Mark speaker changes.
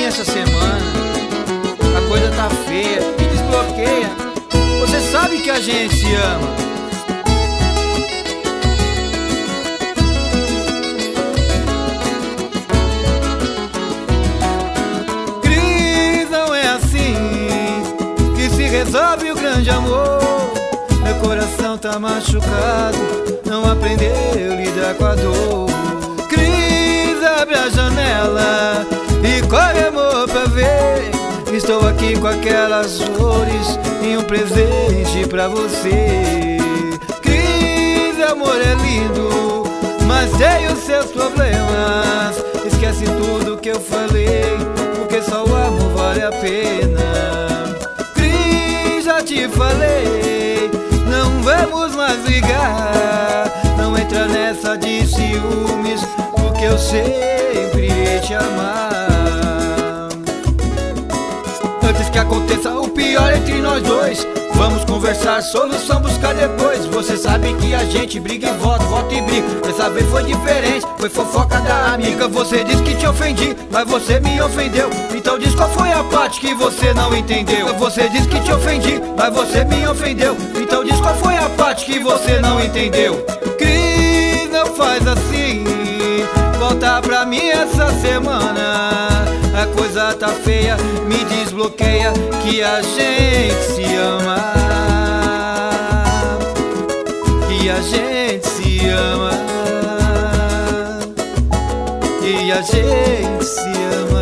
Speaker 1: essa semana. A coisa tá feia, me desbloqueia. Você sabe que a gente se ama. Cris, não é assim que se resolve o grande amor. Meu coração tá machucado, não aprendeu a lidar com a dor. Cris, abre a janela e corre, amor, pra ver. Estou aqui com aquelas flores e um presente pra você. Cris, amor é lindo, mas tem os seus problemas. Esquece tudo que eu falei, porque só o amor vale a pena. Cris, já te falei, não vamos mais ligar. Não entra nessa de ciúmes, porque eu sempre irei te amar. Antes que aconteça o pior entre nós dois, vamos conversar, solução buscar depois. Você sabe que a gente briga e volta, volta e briga. Dessa vez foi diferente, foi fofoca da amiga. Você disse que te ofendi, mas você me ofendeu. Então diz qual foi a parte que você não entendeu. Você disse que te ofendi, mas você me ofendeu. Então diz qual foi a parte que você não entendeu. Cris, não faz assim, volta pra mim essa semana. A coisa tá feia, me desbloqueia, que a gente se ama. Que a gente se ama. Que a gente se ama.